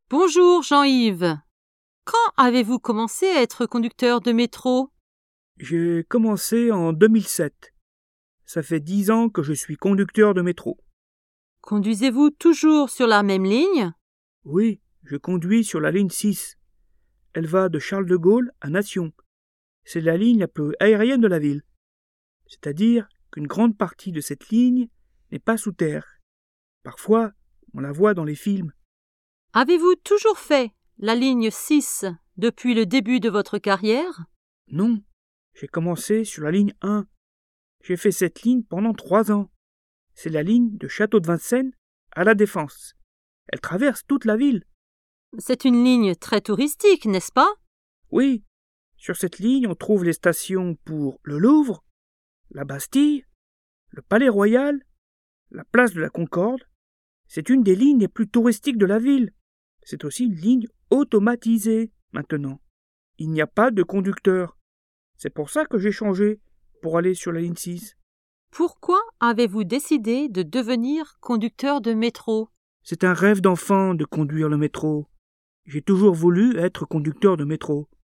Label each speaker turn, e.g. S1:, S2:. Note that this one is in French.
S1: Bonjour Jean-Yves. Quand avez-vous commencé à être conducteur de métro?
S2: J'ai commencé en 2007. Ça fait 10 ans que je suis conducteur de métro.
S1: Conduisez-vous toujours sur la même ligne?
S2: Oui, je conduis sur la ligne 6. Elle va de Charles de Gaulle à Nation. C'est la ligne la plus aérienne de la ville. C'est-à-dire qu'une grande partie de cette ligne n'est pas sous terre. Parfois, on la voit dans les films.
S1: Avez-vous toujours fait la ligne 6 depuis le début de votre carrière?
S2: Non, j'ai commencé sur la ligne 1. J'ai fait cette ligne pendant 3 ans. C'est la ligne de Château de Vincennes à La Défense. Elle traverse toute la ville.
S1: C'est une ligne très touristique, n'est-ce pas?
S2: Oui, sur cette ligne, on trouve les stations pour le Louvre, la Bastille, le Palais Royal, la place de la Concorde. C'est une des lignes les plus touristiques de la ville. C'est aussi une ligne automatisée maintenant. Il n'y a pas de conducteur. C'est pour ça que j'ai changé pour aller sur la ligne 6.
S1: Pourquoi avez-vous décidé de devenir conducteur de métro?
S2: C'est un rêve d'enfant de conduire le métro. J'ai toujours voulu être conducteur de métro.